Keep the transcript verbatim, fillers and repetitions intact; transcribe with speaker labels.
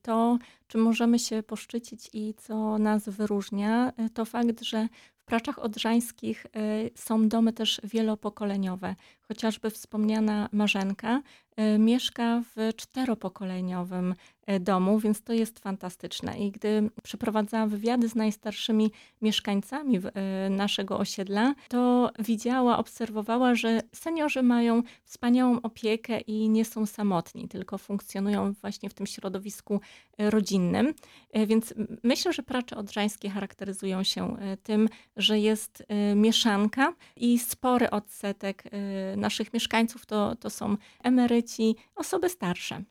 Speaker 1: To, czym możemy się poszczycić i co nas wyróżnia, y, to fakt, że w Praczach Odrzańskich, y, są domy też wielopokoleniowe. Chociażby wspomniana Marzenka, y, mieszka w czteropokoleniowym, y, domu, więc to jest fantastyczne. I gdy przeprowadzałam wywiady z najstarszymi mieszkańcami w y, naszego osiedla, to widziała, obserwowała, że seniorzy mają wspaniałą opiekę i nie są samotni, tylko funkcjonują właśnie w tym środowisku, y, rodzinnym. Y, więc m myślę, że Pracze Odrzańskie charakteryzują się, y, tym, że jest, y, mieszanka i spory odsetek, y, naszych mieszkańców to to są emeryci, osoby starsze.